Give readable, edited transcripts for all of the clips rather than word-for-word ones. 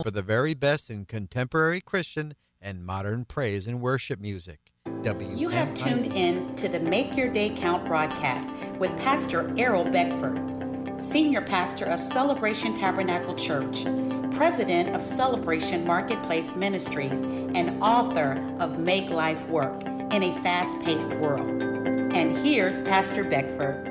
for the very best in contemporary Christian and modern praise and worship music. You have tuned in to the Make Your Day Count broadcast with Pastor Errol Beckford, Senior Pastor of Celebration Tabernacle Church, President of Celebration Marketplace Ministries, and author of Make Life Work in a Fast-Paced World. And here's Pastor Beckford.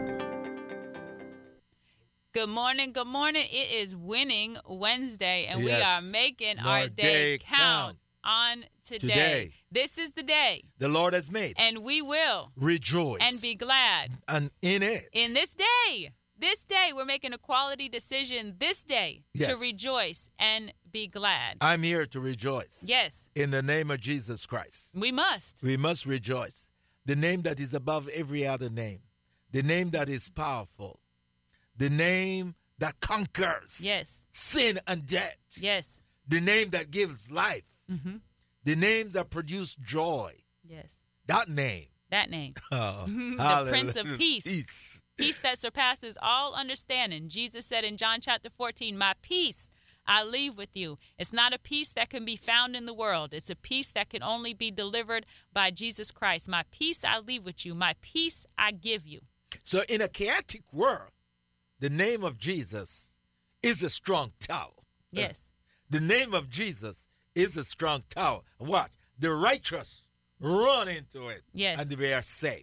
Good morning. Good morning. It is Winning Wednesday, and we are making our day count on today. This is the day the Lord has made, and we will rejoice and be glad and in it. In this day, we're making a quality decision this day to rejoice and be glad. I'm here to rejoice. Yes. In the name of Jesus Christ. We must. We must rejoice. The name that is above every other name. The name that is powerful. The name that conquers sin and death. Yes. The name that gives life. Mm-hmm. The names that produce joy. Yes. That name. Oh, the Prince of Peace. Peace that surpasses all understanding. Jesus said in John chapter 14, "My peace I leave with you." It's not a peace that can be found in the world. It's a peace that can only be delivered by Jesus Christ. My peace I leave with you. My peace I give you. So in a chaotic world, the name of Jesus is a strong tower. Yes. The name of Jesus is a strong tower. What? The righteous run into it. Yes. And they are saved.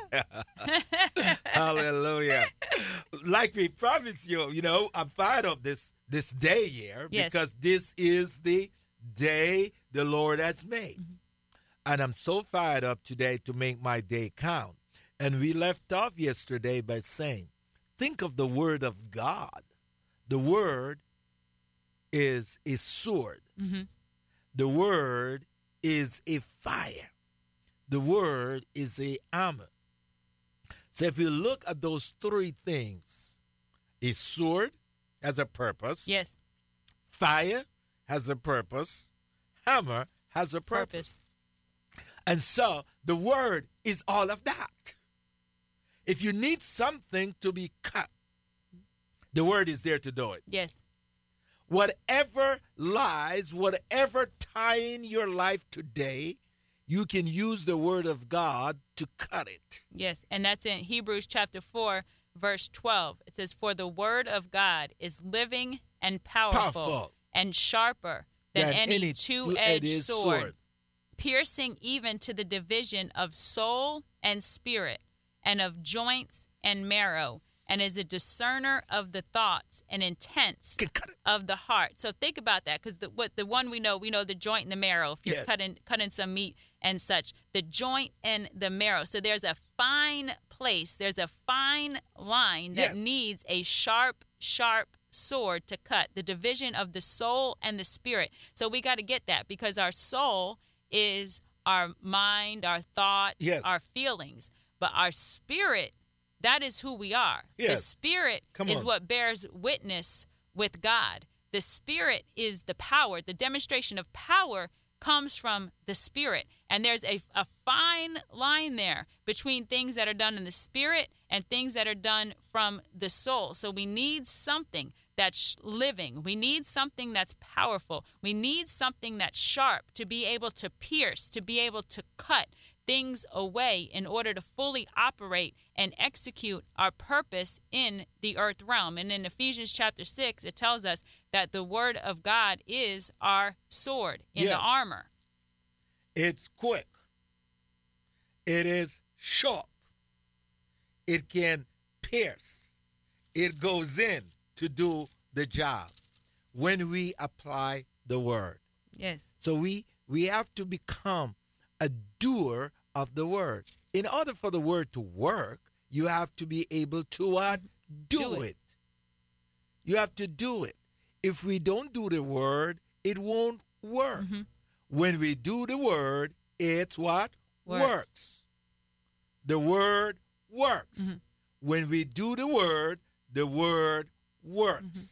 Hallelujah. Like we promised you, I'm fired up this day here because this is the day the Lord has made. Mm-hmm. And I'm so fired up today to make my day count. And we left off yesterday by saying, think of the word of God. The word is a sword. Mm-hmm. The word is a fire. The word is a armor. So if you look at those three things, a sword has a purpose. Yes. Fire has a purpose. Hammer has a purpose. And so the word is all of that. If you need something to be cut, the word is there to do it. Yes. Whatever lies, whatever tying your life today, you can use the word of God to cut it. Yes, and that's in Hebrews chapter 4, verse 12. It says, "For the word of God is living and powerful. And sharper than any two-edged sword, piercing even to the division of soul and spirit, and of joints and marrow, and is a discerner of the thoughts and intents of the heart." So think about that, because the one we know the joint and the marrow. If you're cutting some meat and such, the joint and the marrow. So there's a fine place, there's a fine line that needs a sharp sword to cut, the division of the soul and the spirit. So we got to get that, because our soul is our mind, our thoughts, our feelings, but our spirit, that is who we are. Yes. The spirit is what bears witness with God. The spirit is the power. The demonstration of power comes from the spirit. And there's a fine line there between things that are done in the spirit and things that are done from the soul. So we need something that's living. We need something that's powerful. We need something that's sharp to be able to pierce, to be able to cut things away in order to fully operate and execute our purpose in the earth realm. And in Ephesians chapter 6, it tells us that the word of God is our sword in the armor. It's quick. It is sharp. It can pierce. It goes in to do the job when we apply the word. Yes. So we have to become a doer of the word. In order for the word to work, you have to be able to do it. You have to do it. If we don't do the word, it won't work. Mm-hmm. When we do the word, it's what? Works. The word works. Mm-hmm. When we do the word works. Mm-hmm.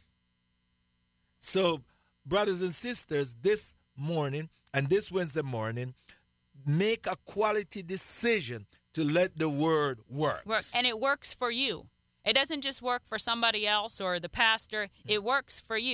So, brothers and sisters, this morning and this Wednesday morning, make a quality decision to let the word work. And it works for you. It doesn't just work for somebody else or the pastor. It works for you.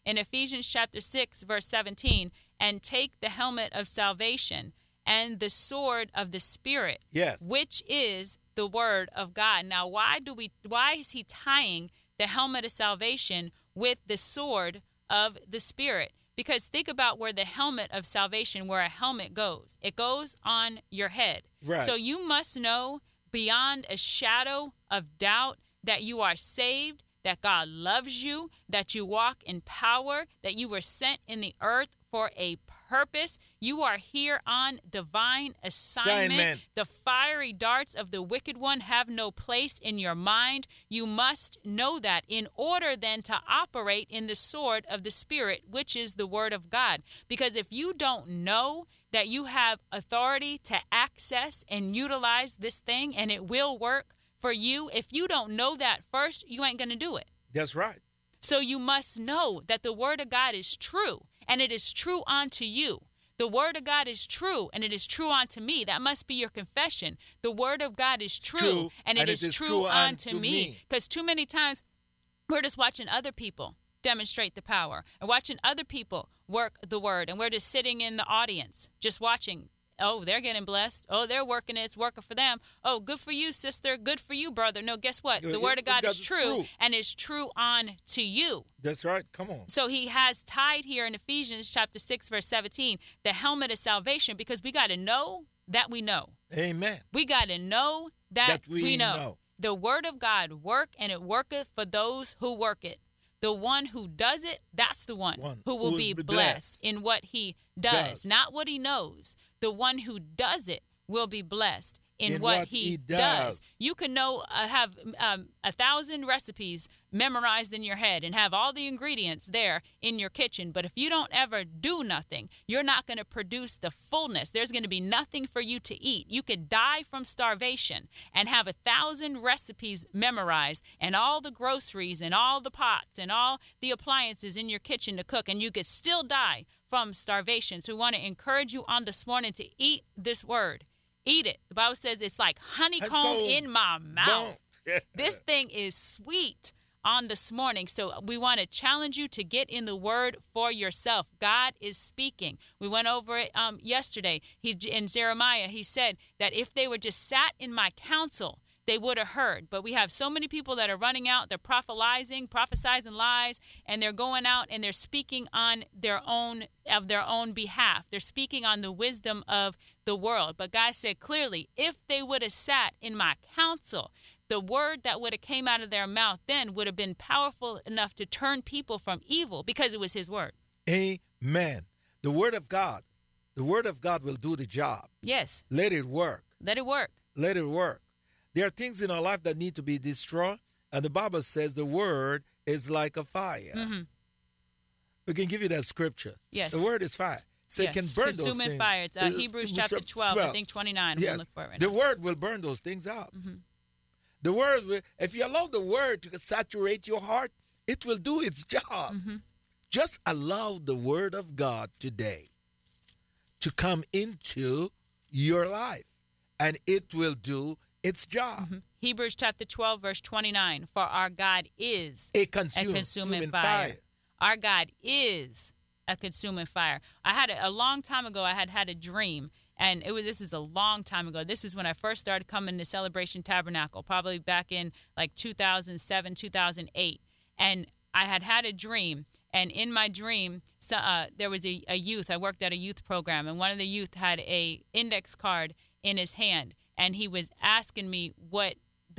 in Ephesians chapter 6, verse 17, and take the helmet of salvation and the sword of the Spirit, yes, which is the word of God. Now, why is he tying the helmet of salvation with the sword of the Spirit? Because think about where the helmet of salvation, where a helmet goes. It goes on your head. Right. So you must know beyond a shadow of doubt that you are saved, that God loves you, that you walk in power, that you were sent in the earth for a purpose. You are here on divine assignment. The fiery darts of the wicked one have no place in your mind. You must know that in order then to operate in the sword of the Spirit, which is the word of God. Because if you don't know that you have authority to access and utilize this thing and it will work for you, if you don't know that first, you ain't going to do it. That's right. So you must know that the word of God is true, and it is true unto you. The word of God is true, and it is true unto me. That must be your confession. The word of God is true, and it is true unto me. Because too many times we're just watching other people demonstrate the power and watching other people work the word, and we're just sitting in the audience just watching. Oh, they're getting blessed. Oh, they're working it. It's working for them. Oh, good for you, sister. Good for you, brother. No, guess what? The word of God is true, and it's true on to you. That's right. Come on. So he has tied here in Ephesians chapter 6, verse 17, the helmet of salvation, because we got to know that we know. Amen. We got to know that we know. The word of God work, and it worketh for those who work it. The one who does it, that's the one who will be blessed in what he does, not what he knows. The one who does it will be blessed in what he does. You can have 1,000 recipes memorized in your head and have all the ingredients there in your kitchen. But if you don't ever do nothing, you're not going to produce the fullness. There's going to be nothing for you to eat. You could die from starvation and have 1,000 recipes memorized and all the groceries and all the pots and all the appliances in your kitchen to cook, and you could still die from starvation. So we want to encourage you on this morning to eat this word. Eat it. The Bible says it's like honeycomb in my mouth. This thing is sweet on this morning. So we want to challenge you to get in the word for yourself. God is speaking. We went over it yesterday. In Jeremiah, he said that if they were just sat in my counsel, they would have heard. But we have so many people that are running out, they're prophesizing lies, and they're going out and they're speaking on their own behalf. They're speaking on the wisdom of the world. But God said clearly, if they would have sat in my counsel, the word that would have came out of their mouth then would have been powerful enough to turn people from evil, because it was his word. Amen. The word of God will do the job. Yes. Let it work. Let it work. Let it work. There are things in our life that need to be destroyed, and the Bible says the word is like a fire. Mm-hmm. We can give you that scripture. Yes. The word is fire. So it can burn those things. Consuming fire. It's Hebrews chapter 12, I think 29. Yes. We'll look for it right the now. word will burn those things out. Mm-hmm. The word will, if you allow the word to saturate your heart, it will do its job. Mm-hmm. Just allow the word of God today to come into your life, and it will do its job. Mm-hmm. Hebrews chapter 12, verse 29. For our God is a consuming fire. Our God is a consuming fire. A long time ago, I had a dream, and this is a long time ago. This is when I first started coming to Celebration Tabernacle, probably back in like 2007, 2008. And I had a dream, and in my dream, there was a youth. I worked at a youth program, and one of the youth had a index card in his hand, and he was asking me what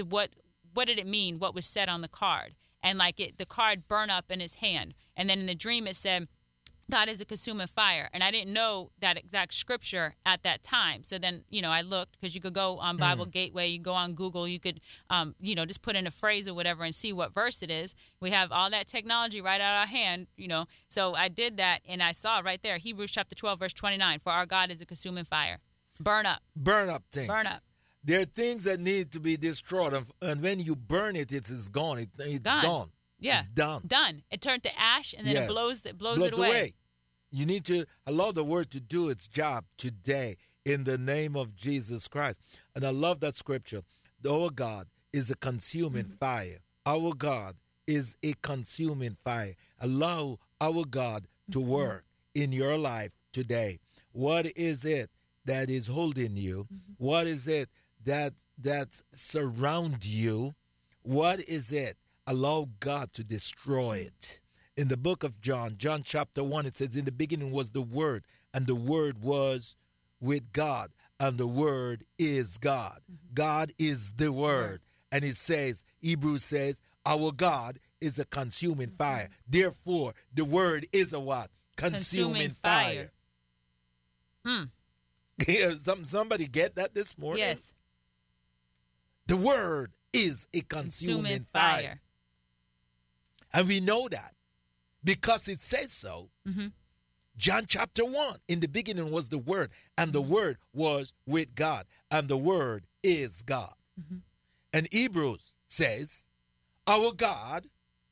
did it mean, what was said on the card. And the card burned up in his hand. And then in the dream it said, God is a consuming fire. And I didn't know that exact scripture at that time. So then, I looked, because you could go on Bible Gateway, you go on Google, you could, just put in a phrase or whatever and see what verse it is. We have all that technology right out of our hand, So I did that, and I saw right there, Hebrews chapter 12, verse 29, for our God is a consuming fire. Burn up. Burn up things. Burn up. There are things that need to be destroyed, and when you burn it, it is gone. It's gone. Yeah. It's done. Done. It turned to ash, and then it blows it away. You need to allow the word to do its job today in the name of Jesus Christ. And I love that scripture. Our God is a consuming fire. Our God is a consuming fire. Allow our God to work in your life today? What is it that is holding you? What is it that surrounds you? What is it? Allow God to destroy it. In the book of John chapter 1, it says, in the beginning was the Word, and the Word was with God, and the Word is God. God is the Word. And it says, Hebrews says, our God is a consuming fire. Therefore, the Word is a what? Consuming fire. Somebody get that this morning? Yes. The Word is a consuming fire. And we know that because it says so. John chapter 1, in the beginning was the Word, and the Word was with God, and the Word is God. And Hebrews says, our God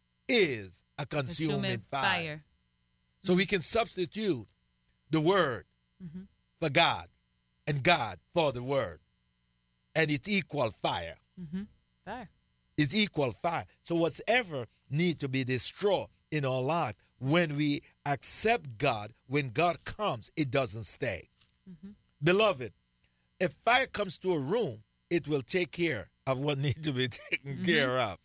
is a consuming fire. So we can substitute the Word for God and God for the Word. And it's equal fire. Fire. It's equal fire. So whatever need to be destroyed in our life, when we accept God, when God comes, it doesn't stay. Beloved, if fire comes to a room, it will take care of what needs to be taken care of.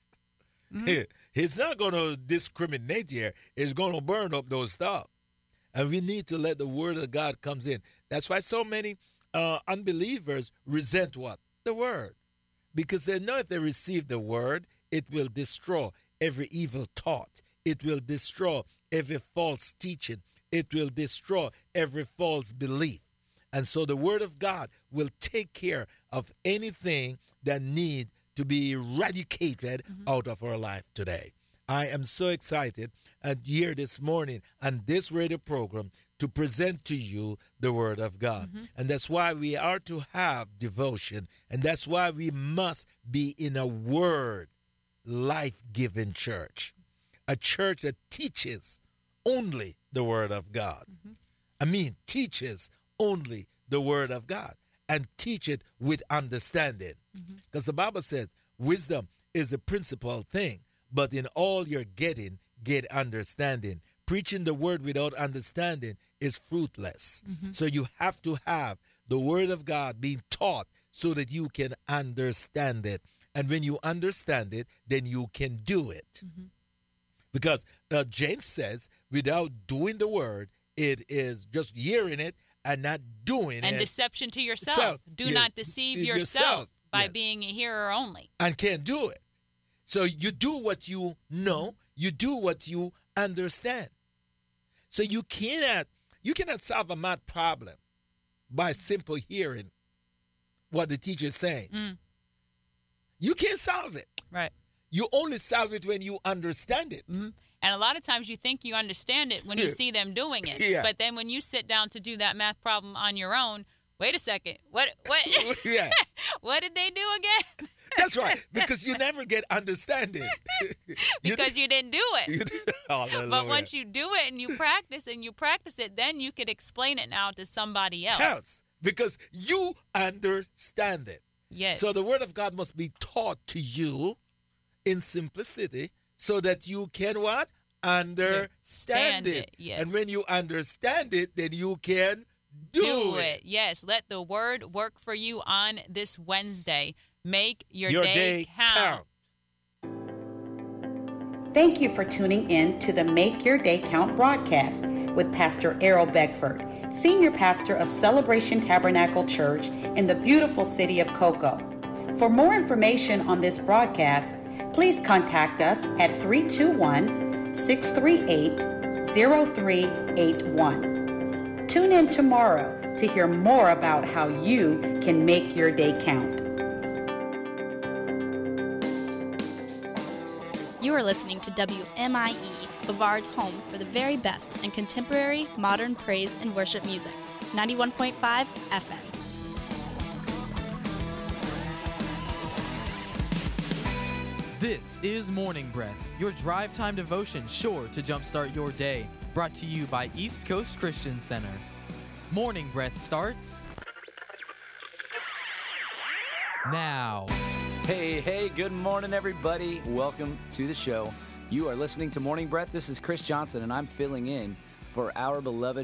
It's not going to discriminate here. It's going to burn up those stuff. And we need to let the word of God comes in. That's why so many unbelievers resent what? The word. Because they know if they receive the word, it will destroy every evil thought. It will destroy every false teaching. It will destroy every false belief. And so the word of God will take care of anything that needs to be eradicated out of our life today. I am so excited here this morning on this radio program to present to you the Word of God. And that's why we are to have devotion. And that's why we must be in a Word, life-giving church. A church that teaches only the Word of God. Teaches only the Word of God. And teach it with understanding. Because the Bible says wisdom is a principal thing. But in all you're getting, get understanding. Preaching the word without understanding is fruitless. So you have to have the word of God being taught so that you can understand it. And when you understand it, then you can do it. Because James says, without doing the word, it is just hearing it and not doing it. And deception to yourself. Do not deceive yourself by being a hearer only. And can't do it. So you do what you know, you do what you understand. So you cannot solve a math problem by simple hearing what the teacher is saying. You can't solve it. Right. You only solve it when you understand it. And a lot of times you think you understand it when you see them doing it. But then when you sit down to do that math problem on your own, wait a second, what what did they do again? That's right, because you never get understanding. Because you didn't do it. Hallelujah. But once you do it and you practice it, then you could explain it now to somebody else. Yes, because you understand it. Yes. So the word of God must be taught to you in simplicity so that you can what? Understand it. Yes. And when you understand it, then you can do it. Yes. Let the word work for you on this Wednesday. Make your day count. Thank you for tuning in to the Make Your Day Count broadcast with Pastor Errol Beckford, Senior Pastor of Celebration Tabernacle Church in the beautiful city of Cocoa. For more information on this broadcast, please contact us at 321-638-0381. Tune in tomorrow to hear more about how you can make your day count. You are listening to WMIE, Bavard's home for the very best in contemporary, modern praise and worship music. 91.5 FM. This is Morning Breath, your drive time devotion sure to jumpstart your day. Brought to you by East Coast Christian Center. Morning Breath starts now. Hey, good morning, everybody. Welcome to the show. You are listening to Morning Breath. This is Chris Johnson, and I'm filling in for our beloved